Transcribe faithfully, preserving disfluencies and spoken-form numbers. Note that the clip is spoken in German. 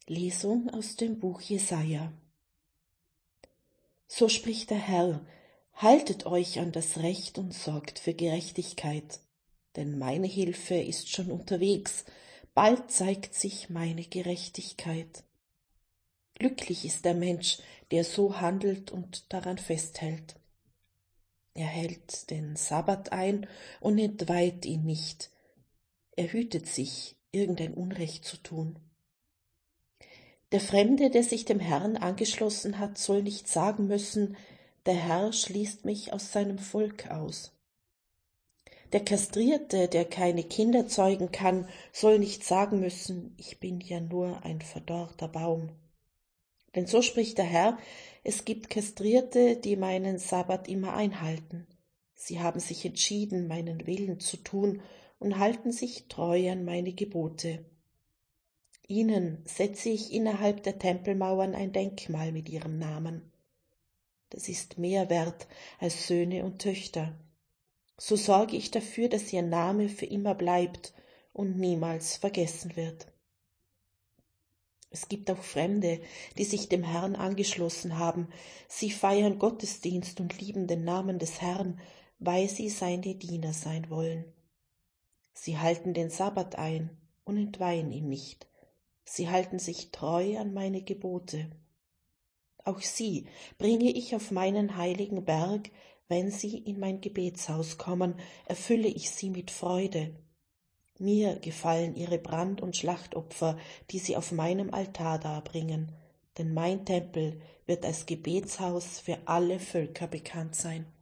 Lesung aus dem Buch Jesaja. So spricht der Herr: Haltet euch an das Recht und sorgt für Gerechtigkeit, denn meine Hilfe ist schon unterwegs, bald zeigt sich meine Gerechtigkeit. Glücklich ist der Mensch, der so handelt und daran festhält. Er hält den Sabbat ein und entweiht ihn nicht. Er hütet sich, irgendein Unrecht zu tun. Der Fremde, der sich dem Herrn angeschlossen hat, soll nicht sagen müssen, der Herr schließt mich aus seinem Volk aus. Der Kastrierte, der keine Kinder zeugen kann, soll nicht sagen müssen, ich bin ja nur ein verdorrter Baum. Denn so spricht der Herr: Es gibt Kastrierte, die meinen Sabbat immer einhalten. Sie haben sich entschieden, meinen Willen zu tun und halten sich treu an meine Gebote. Ihnen setze ich innerhalb der Tempelmauern ein Denkmal mit ihrem Namen. Das ist mehr wert als Söhne und Töchter. So sorge ich dafür, dass ihr Name für immer bleibt und niemals vergessen wird. Es gibt auch Fremde, die sich dem Herrn angeschlossen haben. Sie feiern Gottesdienst und lieben den Namen des Herrn, weil sie seine Diener sein wollen. Sie halten den Sabbat ein und entweihen ihn nicht. Sie halten sich treu an meine Gebote. Auch sie bringe ich auf meinen heiligen Berg, wenn sie in mein Gebetshaus kommen, erfülle ich sie mit Freude. Mir gefallen ihre Brand- und Schlachtopfer, die sie auf meinem Altar darbringen, denn mein Tempel wird als Gebetshaus für alle Völker bekannt sein.